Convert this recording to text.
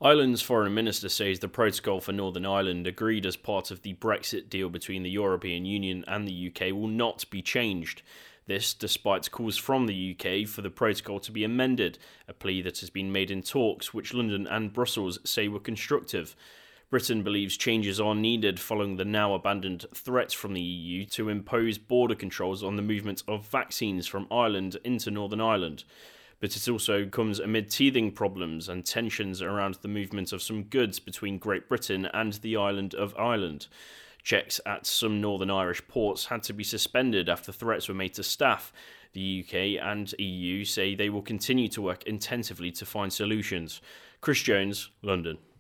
Ireland's foreign minister says the protocol for Northern Ireland, agreed as part of the Brexit deal between the European Union and the UK, will not be changed. This despite calls from the UK for the protocol to be amended, a plea that has been made in talks which London and Brussels say were constructive. Britain believes changes are needed following the now abandoned threat from the EU to impose border controls on the movement of vaccines from Ireland into Northern Ireland. But it also comes amid teething problems and tensions around the movement of some goods between Great Britain and the island of Ireland. Checks at some Northern Irish ports had to be suspended after threats were made to staff. The UK and EU say they will continue to work intensively to find solutions. Chris Jones, London.